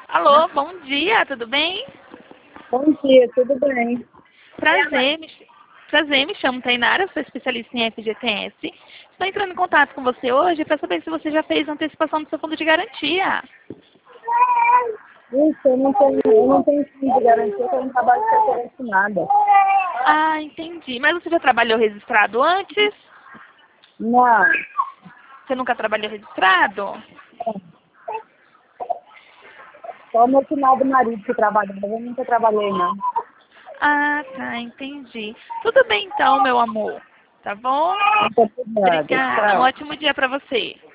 Alô, bom dia, tudo bem? Bom dia, tudo bem? Prazer, me chamo Tainara, sou especialista em FGTS. Estou entrando em contato com você hoje para saber se você já fez a antecipação do seu fundo de garantia. Isso, eu não tenho fim de garantia que eu não trabalho de carteira assinada. Ah, entendi. Mas você já trabalhou registrado antes? Não, Você nunca trabalhou registrado? só o meu final do marido que trabalha, mas eu nunca trabalhei, não. Ah, tá, entendi. Tudo bem então, meu amor. Tá bom? Muito obrigada. Obrigada. Um Tchau. ótimo dia para você.